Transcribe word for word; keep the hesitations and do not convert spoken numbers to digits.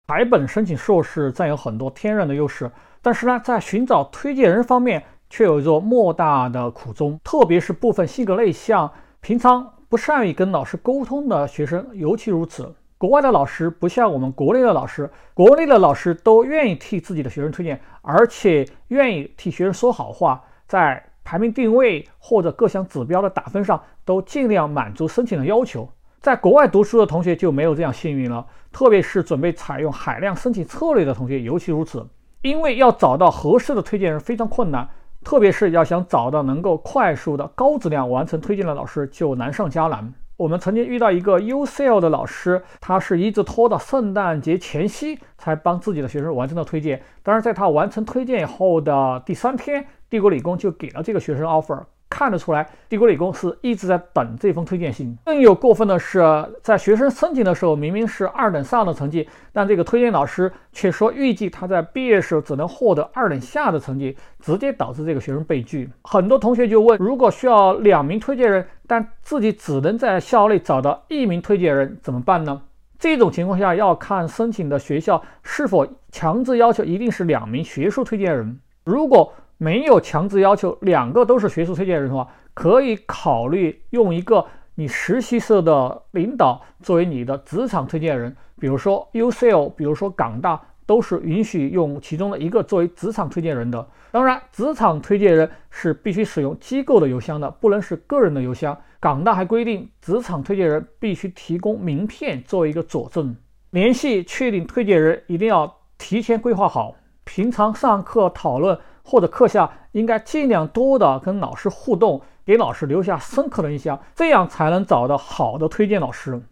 台本申请硕士占有很多天然的优势，但是呢，在寻找推荐人方面却有一座莫大的苦衷，特别是部分性格内向、平常不善于跟老师沟通的学生尤其如此。国外的老师不像我们国内的老师，国内的老师都愿意替自己的学生推荐，而且愿意替学生说好话，在排名定位或者各项指标的打分上都尽量满足申请的要求。在国外读书的同学就没有这样幸运了，特别是准备采用海量申请策略的同学尤其如此，因为要找到合适的推荐人非常困难，特别是要想找到能够快速的高质量完成推荐的老师就难上加难。我们曾经遇到一个 U C L 的老师，他是一直拖到圣诞节前夕才帮自己的学生完成了推荐，当然在他完成推荐以后的第三天，帝国理工就给了这个学生 offer， 看得出来帝国理工是一直在等这封推荐信。更有过分的是，在学生申请的时候明明是二等上的成绩，但这个推荐老师却说预计他在毕业时只能获得二等下的成绩，直接导致这个学生被拒。很多同学就问，如果需要两名推荐人，但自己只能在校内找到一名推荐人怎么办呢？这种情况下要看申请的学校是否强制要求一定是两名学术推荐人。如果没有强制要求两个都是学术推荐人的话，可以考虑用一个你实习社的领导作为你的职场推荐人，比如说 U C L， 比如说港大，都是允许用其中的一个作为职场推荐人的。当然，职场推荐人是必须使用机构的邮箱的，不能是个人的邮箱。港大还规定，职场推荐人必须提供名片作为一个佐证。联系确定推荐人一定要提前规划好，平常上课讨论或者课下应该尽量多的跟老师互动，给老师留下深刻的印象，这样才能找到好的推荐老师。